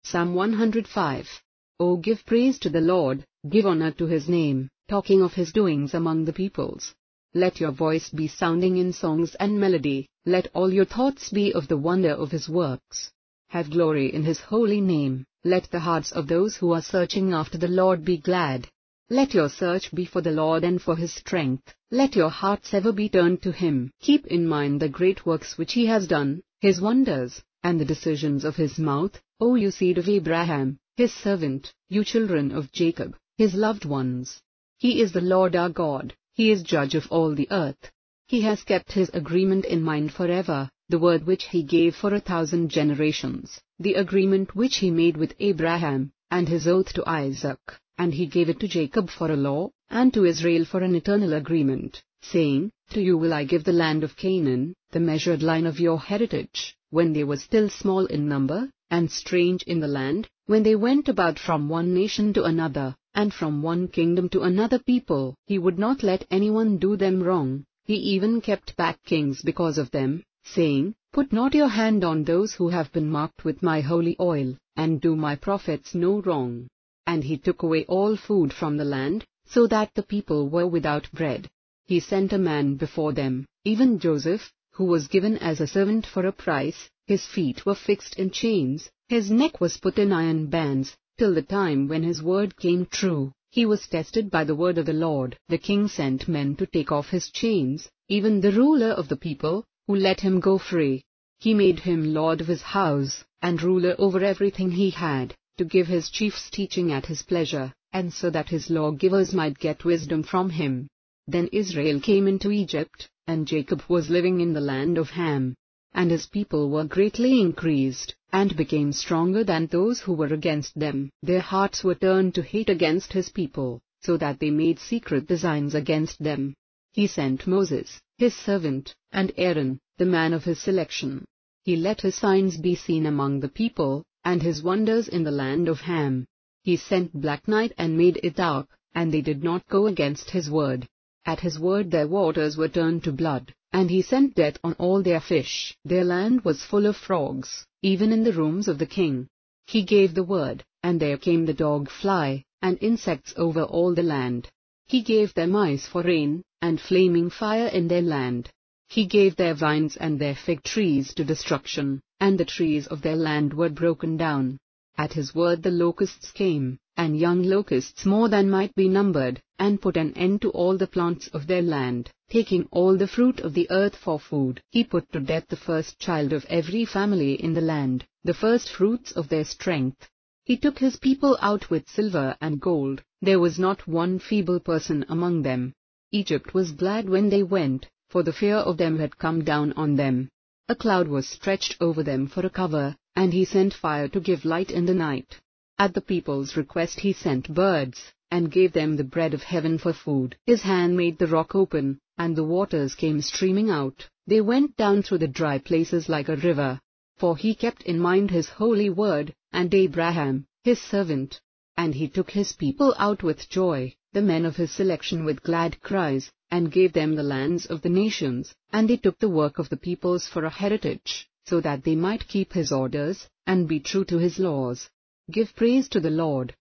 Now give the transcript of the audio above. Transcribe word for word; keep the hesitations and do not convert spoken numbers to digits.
Psalm one hundred five. O give praise to the Lord, give honor to his name, talking of his doings among the peoples. Let your voice be sounding in songs and melody, let all your thoughts be of the wonder of his works. Have glory in his holy name, let the hearts of those who are searching after the Lord be glad. Let your search be for the Lord and for his strength, let your hearts ever be turned to him. Keep in mind the great works which he has done, his wonders, and the decisions of his mouth, O you seed of Abraham, his servant, you children of Jacob, his loved ones. He is the Lord our God, he is judge of all the earth. He has kept his agreement in mind forever, the word which he gave for a thousand generations, the agreement which he made with Abraham, and his oath to Isaac, and he gave it to Jacob for a law, and to Israel for an eternal agreement, saying, To you will I give the land of Canaan, the measured line of your heritage. When they were still small in number, and strange in the land, when they went about from one nation to another, and from one kingdom to another people, he would not let anyone do them wrong. He even kept back kings because of them, saying, Put not your hand on those who have been marked with my holy oil, and do my prophets no wrong. And he took away all food from the land, so that the people were without bread. He sent a man before them, even Joseph, who was given as a servant for a price. His feet were fixed in chains, his neck was put in iron bands, till the time when his word came true. He was tested by the word of the Lord. The king sent men to take off his chains, even the ruler of the people, who let him go free. He made him lord of his house, and ruler over everything he had, to give his chiefs teaching at his pleasure, and so that his lawgivers might get wisdom from him. Then Israel came into Egypt, and Jacob was living in the land of Ham. And his people were greatly increased, and became stronger than those who were against them. Their hearts were turned to hate against his people, so that they made secret designs against them. He sent Moses, his servant, and Aaron, the man of his selection. He let his signs be seen among the people, and his wonders in the land of Ham. He sent black night and made it dark, and they did not go against his word. At his word their waters were turned to blood, and he sent death on all their fish. Their land was full of frogs, even in the rooms of the king. He gave the word, and there came the dog fly, and insects over all the land. He gave them ice for rain, and flaming fire in their land. He gave their vines and their fig trees to destruction, and the trees of their land were broken down. At his word the locusts came, and young locusts more than might be numbered, and put an end to all the plants of their land, taking all the fruit of the earth for food. He put to death the first child of every family in the land, the first fruits of their strength. He took his people out with silver and gold, there was not one feeble person among them. Egypt was glad when they went, for the fear of them had come down on them. A cloud was stretched over them for a cover, and he sent fire to give light in the night. At the people's request he sent birds, and gave them the bread of heaven for food. His hand made the rock open, and the waters came streaming out. They went down through the dry places like a river. For he kept in mind his holy word, and Abraham, his servant. And he took his people out with joy, the men of his selection with glad cries, and gave them the lands of the nations, and they took the work of the peoples for a heritage, so that they might keep his orders, and be true to his laws. Give praise to the Lord,